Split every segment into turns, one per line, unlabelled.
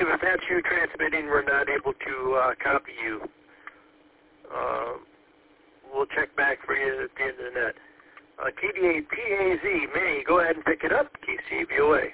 Steve, if that's you transmitting, we're not able to copy you. We'll check back for you at the end of the net. KD8PAZ, Minnie, go ahead and pick it up. KCVOA.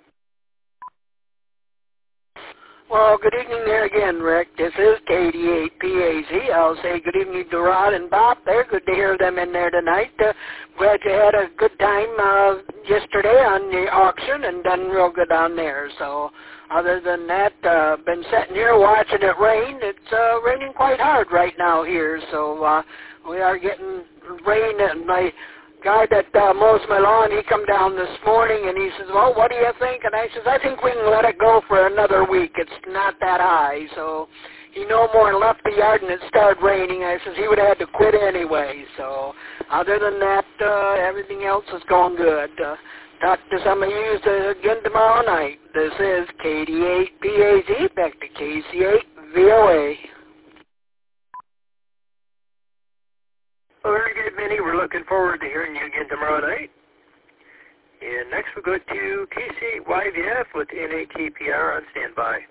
Well, good evening there again, Rick. This is KD8PAZ. I'll say good evening to Rod and Bob there. Good to hear them in there tonight. Glad you had a good time yesterday on the auction and done real good on there. So other than that, been sitting here watching it rain. It's raining quite hard right now here. So we are getting rain, and my guy that mows my lawn, he come down this morning and he says, well, what do you think? And I says, I think we can let it go for another week. It's not that high. So he no more left the yard and it started raining. I says he would have had to quit anyway. So other than that, everything else is going good. Talk to some of you again tomorrow night. This is KD8PAZ, back to KC8VOA.
Well, very good, Minnie. We're looking forward to hearing you again tomorrow night. And next we'll go to KC8YVF with NAKPR on standby.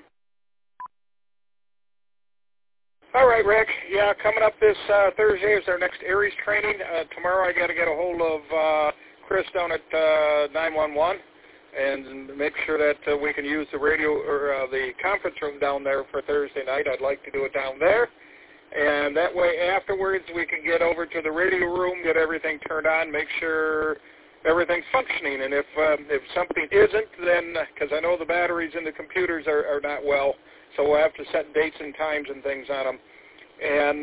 All right, Rick. Yeah, coming up this Thursday is our next Aries training. Tomorrow I got to get a hold of Chris down at 911 and make sure that we can use the radio or the conference room down there for Thursday night. I'd like to do it down there. And that way afterwards we can get over to the radio room, get everything turned on, make sure everything's functioning. And if something isn't, then, because I know the batteries in the computers are not well, so we'll have to set dates and times and things on them. And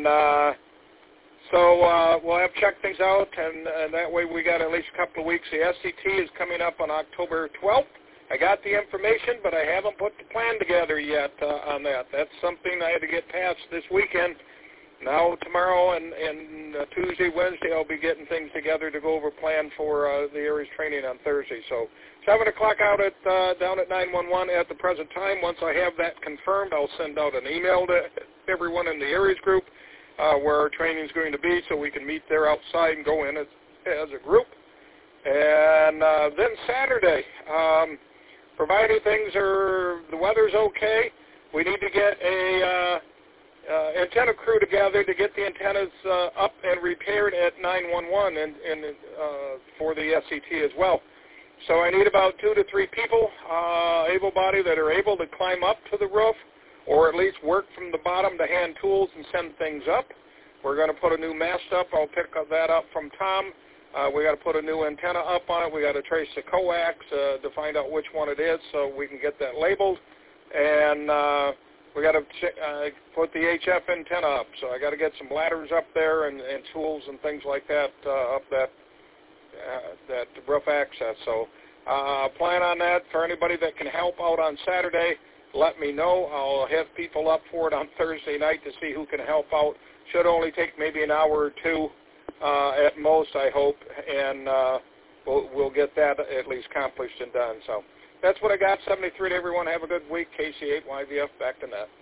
so we'll have to check things out, and that way we got at least a couple of weeks. The SCT is coming up on October 12th. I got the information, but I haven't put the plan together yet on that. That's something I had to get past this weekend. Now tomorrow and Tuesday, Wednesday, I'll be getting things together to go over plan for the Aries training on Thursday. So 7 o'clock out at down at 911 at the present time. Once I have that confirmed, I'll send out an email to everyone in the Aries group where our training is going to be, so we can meet there outside and go in as a group. And then Saturday, provided the weather's okay, we need to get a antenna crew together to get the antennas up and repaired at 911 and for the SCT as well. So I need about 2 to 3 people, able-bodied, that are able to climb up to the roof or at least work from the bottom to hand tools and send things up. We're going to put a new mast up. I'll pick that up from Tom. We got to put a new antenna up on it. We got to trace the coax to find out which one it is so we can get that labeled. And we got to put the HF antenna up. So I got to get some ladders up there and tools and things like that up that roof access. So plan on that. For anybody that can help out on Saturday, let me know. I'll have people up for it on Thursday night to see who can help out. Should only take maybe an hour or two at most, I hope, and we'll get that at least accomplished and done. So that's what I got. 73 to everyone. Have a good week. KC8YVF, back to net.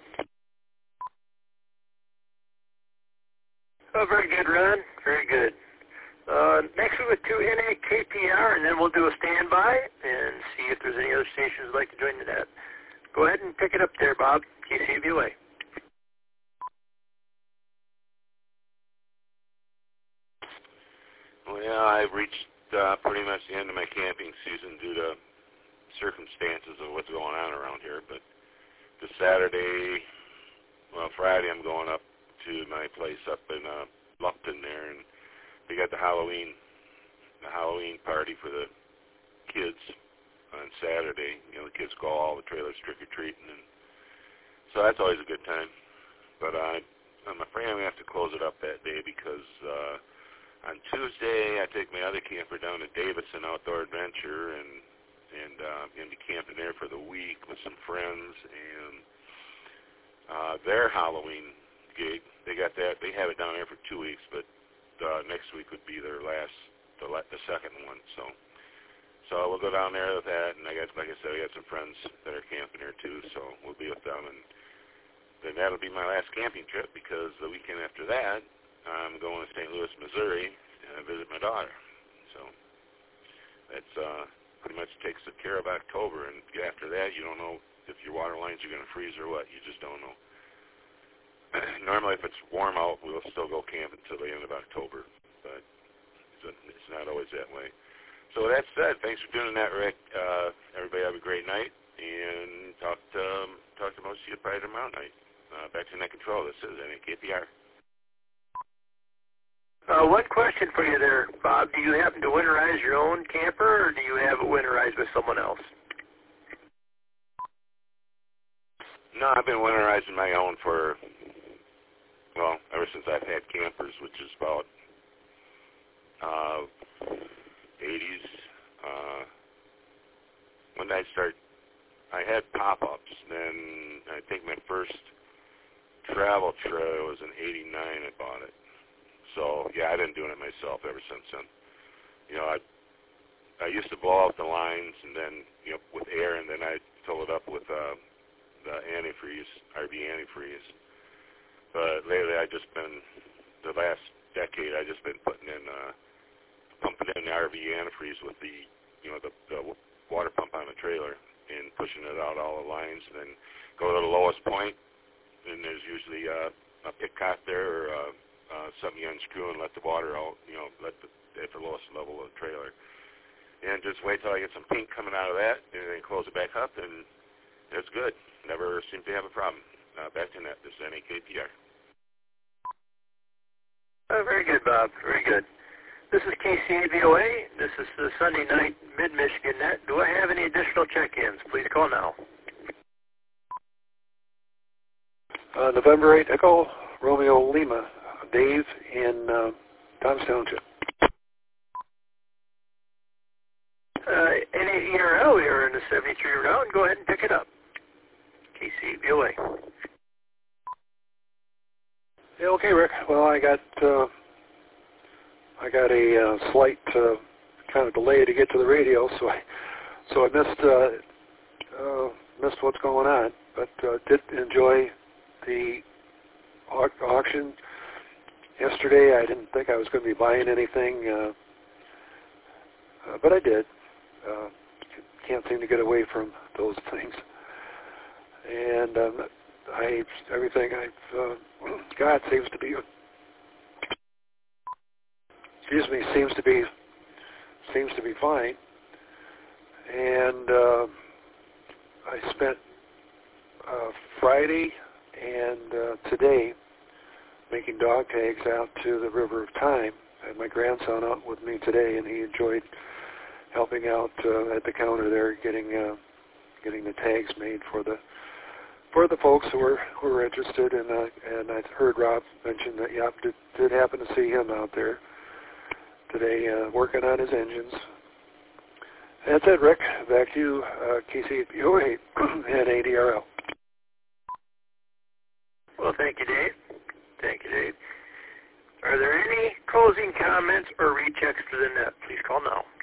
Oh, very good, Ron. Very good. Next we'll go to NAKPR, and then we'll do a standby and see if there's any other stations who'd like to join the net. Go ahead and pick it up there, Bob. KCVOA.
Well, I've reached pretty much the end of my camping season due to circumstances of what's going on around here. But this Saturday, Friday, I'm going up to my place up in Lupton there, and we got the Halloween party for the kids on Saturday. You know, the kids go all the trailers trick-or-treating, and so that's always a good time. But I'm afraid I'm going to have to close it up that day because on Tuesday I take my other camper down to Davidson Outdoor Adventure and I'm going to be camping there for the week with some friends, and their Halloween gig, they have it down there for 2 weeks, but next week would be their the second one. So we'll go down there with that, and like I said, I got some friends that are camping here too, so we'll be with them, and then that'll be my last camping trip because the weekend after that, I'm going to St. Louis, Missouri, and visit my daughter. So that's pretty much takes care of October, and after that, you don't know if your water lines are going to freeze or what. You just don't know. Normally, if it's warm out, we'll still go camp until the end of October, but it's not always that way. So with that said, thanks for doing that, Rick. Everybody have a great night, and talk to most of you probably tomorrow night. Back to Net Control. This is NAKPR.
One question for you there, Bob. Do you happen to winterize your own camper, or do you have it winterized with someone else?
No, I've been winterizing my own for, well, ever since I've had campers, which is about 80s. When did I start? I had pop-ups. Then I think my first travel trailer was in '89. I bought it. So yeah, I've been doing it myself ever since then. You know, I used to blow out the lines and then with air, and then I fill it up with the antifreeze, RV antifreeze. But lately, the last decade, I just been pumping in the RV antifreeze with the water pump on the trailer and pushing it out all the lines, and then go to the lowest point, and there's usually a pickcock there or something you unscrew and let the water out, at the lowest level of the trailer. And just wait till I get some pink coming out of that, and then close it back up, and it's good. Never seem to have a problem. Back to net. This is NAKPR.
Very good, Bob. Very good. This is KCAVOA. This is the Sunday night Mid-Michigan Net. Do I have any additional check-ins? Please call now.
November 8 Echo, Romeo Lima, Dave in Toms Township.
NAERL, you're in the 73 round. Go ahead and pick it up. KCAVOA.
Yeah, okay, Rick. Well, I got a slight kind of delay to get to the radio, so I missed what's going on, but did enjoy the auction yesterday. I didn't think I was going to be buying anything, but I did. Can't seem to get away from those things, and everything I've got seems to be. Seems to be fine, and I spent Friday and today making dog tags out to the River of Time. I had my grandson out with me today, and he enjoyed helping out at the counter there, getting the tags made for the folks who were interested. And I heard Rob mention that did happen to see him out there today working on his engines. That's it, Rick. Back to you, KCAVOA and ADRL.
Well, thank you, Dave. Thank you, Dave. Are there any closing comments or rechecks to the net? Please call now.